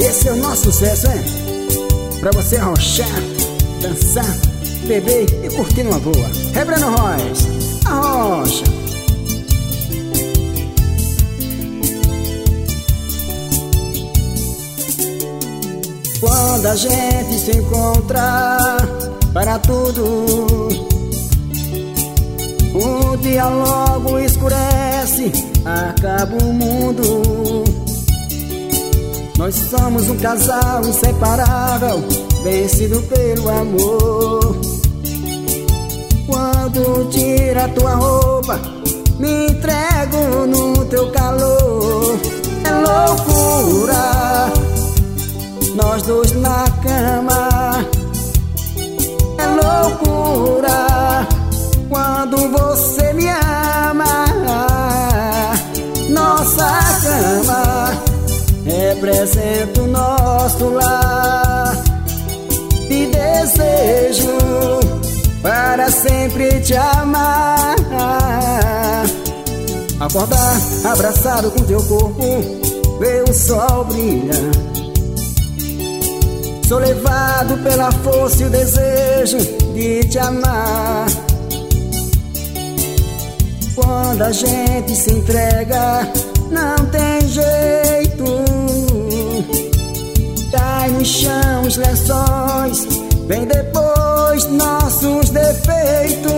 Esse é o nosso sucesso, hein? Pra você arrochar, dançar, beber e curtir numa boa. Breno Royce, arrocha. Quando a gente se encontra para tudo, o dia logo escurece, acaba o mundo. Nós somos um casal inseparável, vencido pelo amor. Quando tira tua roupa, me entrego no teu calor. É loucura, nós dois na cama. É loucura, quando você me ama. Nossa cama representa o nosso lar. Te desejo para sempre te amar. Acordar abraçado com teu corpo, ver o sol brilhar. Sou levado pela força e o desejo de te amar. Quando a gente se entrega, não tem jeito. Cai no chão os lençóis, vem depois nossos defeitos.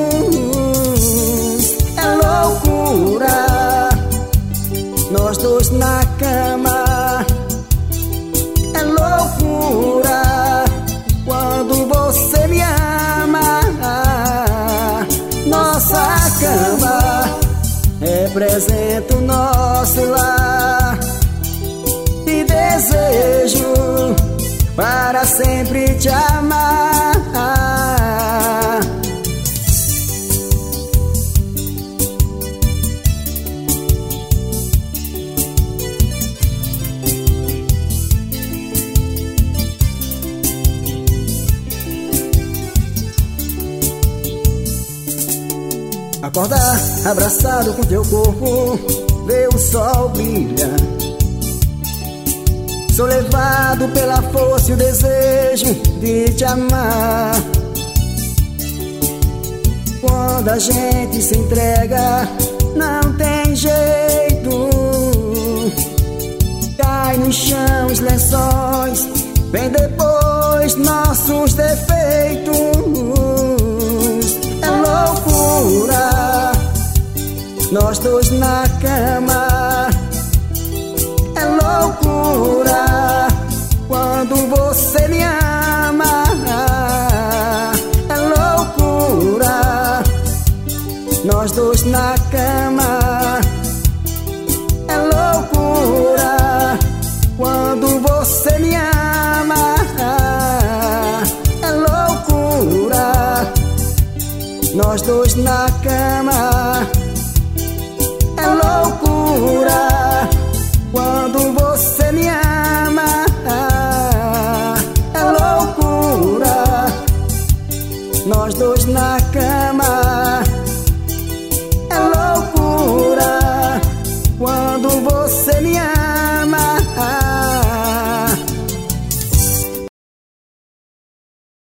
É loucura, nós dois na cama. É loucura, quando você me ama. Nossa cama representa o nosso lar. Te desejo para sempre te amar. Acordar abraçado com teu corpo, ver o sol brilhar. Sou levado pela força e o desejo de te amar. Quando a gente se entrega, não tem jeito. Cai no chão os lençóis, vem depois nossos defeitos. É loucura, nós dois na cama. É loucura, quando você me ama. É loucura, nós dois na cama. É loucura, quando você me ama. É loucura, nós dois na cama. É loucura, quando você me ama. É loucura, nós dois na cama.